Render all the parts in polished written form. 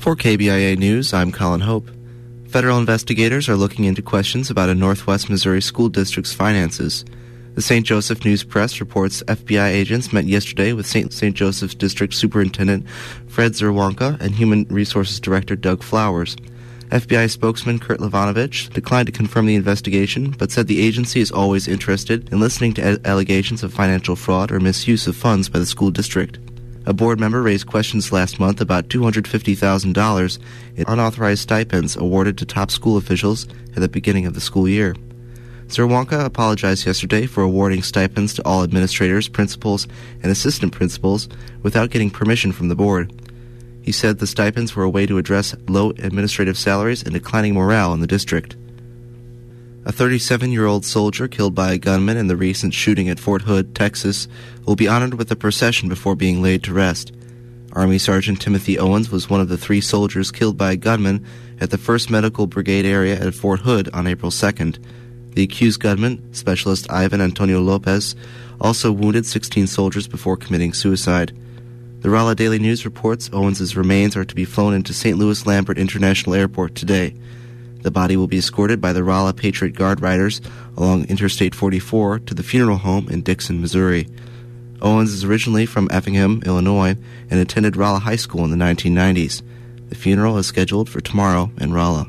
For KBIA News, I'm Colin Hope. Federal investigators are looking into questions about a Northwest Missouri school district's finances. The St. Joseph News Press reports FBI agents met yesterday with St. Joseph's District Superintendent Fred Zerwanka and Human Resources Director Doug Flowers. FBI spokesman Kurt Levanovich declined to confirm the investigation, but said the agency is always interested in listening to allegations of financial fraud or misuse of funds by the school district. A board member raised questions last month about $250,000 in unauthorized stipends awarded to top school officials at the beginning of the school year. Zerwanka apologized yesterday for awarding stipends to all administrators, principals, and assistant principals without getting permission from the board. He said the stipends were a way to address low administrative salaries and declining morale in the district. A 37-year-old soldier killed by a gunman in the recent shooting at Fort Hood, Texas, will be honored with a procession before being laid to rest. Army Sergeant Timothy Owens was one of the 3 soldiers killed by a gunman at the 1st Medical Brigade area at Fort Hood on April 2nd. The accused gunman, Specialist Ivan Antonio Lopez, also wounded 16 soldiers before committing suicide. The Rolla Daily News reports Owens' remains are to be flown into St. Louis Lambert International Airport today. The body will be escorted by the Rolla Patriot Guard riders along Interstate 44 to the funeral home in Dixon, Missouri. Owens is originally from Effingham, Illinois, and attended Rolla High School in the 1990s. The funeral is scheduled for tomorrow in Rolla.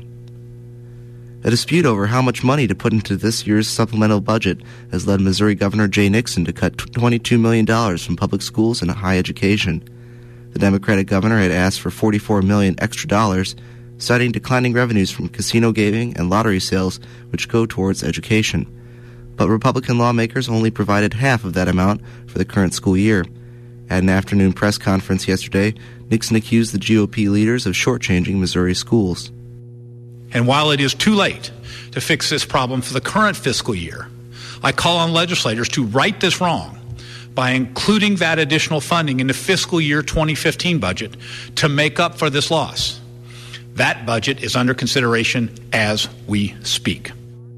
A dispute over how much money to put into this year's supplemental budget has led Missouri Governor Jay Nixon to cut $22 million from public schools and higher education. The Democratic governor had asked for $44 million extra dollars, citing declining revenues from casino gaming and lottery sales, which go towards education. But Republican lawmakers only provided half of that amount for the current school year. At an afternoon press conference yesterday, Nixon accused the GOP leaders of shortchanging Missouri schools. And while it is too late to fix this problem for the current fiscal year, I call on legislators to right this wrong by including that additional funding in the fiscal year 2015 budget to make up for this loss. That budget is under consideration as we speak.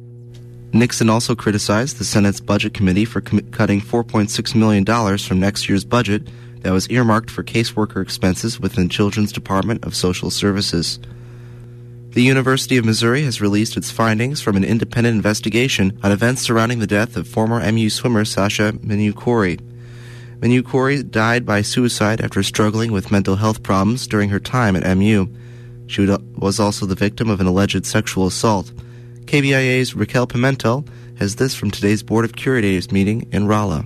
Nixon also criticized the Senate's Budget Committee for cutting $4.6 million from next year's budget that was earmarked for caseworker expenses within Children's Department of Social Services. The University of Missouri has released its findings from an independent investigation on events surrounding the death of former MU swimmer Sasha Menoukouri. Menoukouri died by suicide after struggling with mental health problems during her time at MU. She was also the victim of an alleged sexual assault. KBIA's Raquel Pimentel has this from today's Board of Curators meeting in Rolla.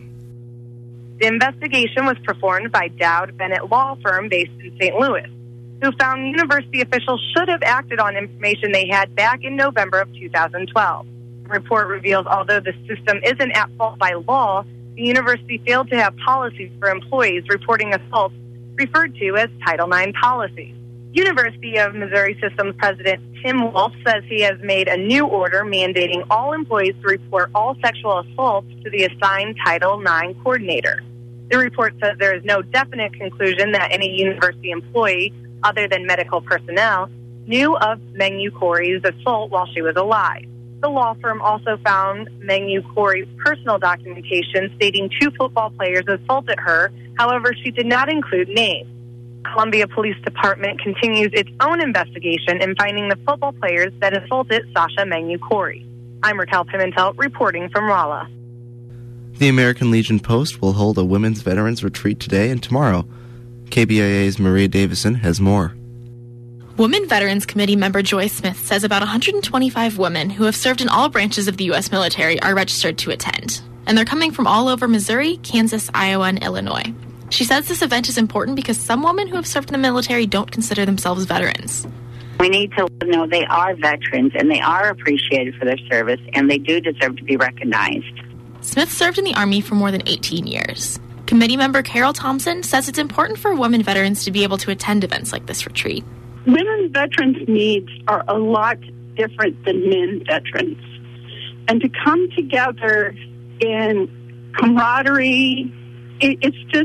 The investigation was performed by Dowd Bennett Law Firm based in St. Louis, who found university officials should have acted on information they had back in November of 2012. The report reveals although the system isn't at fault by law, the university failed to have policies for employees reporting assaults referred to as Title IX policies. University of Missouri Systems President Tim Wolf says he has made a new order mandating all employees to report all sexual assaults to the assigned Title IX coordinator. The report says there is no definite conclusion that any university employee, other than medical personnel, knew of Menoukouri's assault while she was alive. The law firm also found Menoukouri's personal documentation stating 2 football players assaulted her. However, she did not include names. Columbia Police Department continues its own investigation in finding the football players that assaulted Sasha Menoukouri. I'm Raquel Pimentel reporting from Rolla. The American Legion Post will hold a women's veterans retreat today and tomorrow. KBIA's Maria Davison has more. Women Veterans Committee member Joy Smith says about 125 women who have served in all branches of the U.S. military are registered to attend. And they're coming from all over Missouri, Kansas, Iowa, and Illinois. She says this event is important because some women who have served in the military don't consider themselves veterans. We need to know they are veterans and they are appreciated for their service and they do deserve to be recognized. Smith served in the Army for more than 18 years. Committee member Carol Thompson says it's important for women veterans to be able to attend events like this retreat. Women veterans' needs are a lot different than men veterans. And to come together in camaraderie, it's just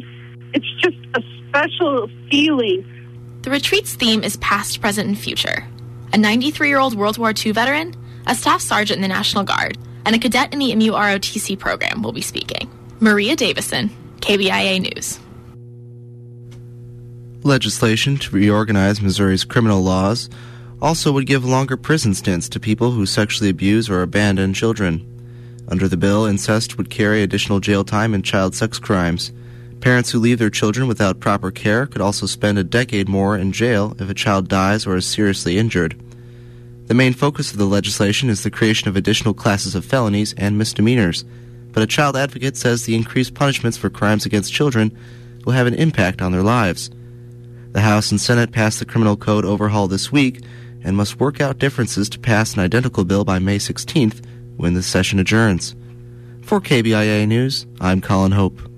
a special feeling. The retreat's theme is past, present, and future. A 93-year-old World War II veteran, a staff sergeant in the National Guard, and a cadet in the MUROTC program will be speaking. Maria Davison, KBIA News. Legislation to reorganize Missouri's criminal laws also would give longer prison stints to people who sexually abuse or abandon children. Under the bill, incest would carry additional jail time in child sex crimes. Parents who leave their children without proper care could also spend a decade more in jail if a child dies or is seriously injured. The main focus of the legislation is the creation of additional classes of felonies and misdemeanors, but a child advocate says the increased punishments for crimes against children will have an impact on their lives. The House and Senate passed the criminal code overhaul this week and must work out differences to pass an identical bill by May 16th when the session adjourns. For KBIA News, I'm Colin Hope.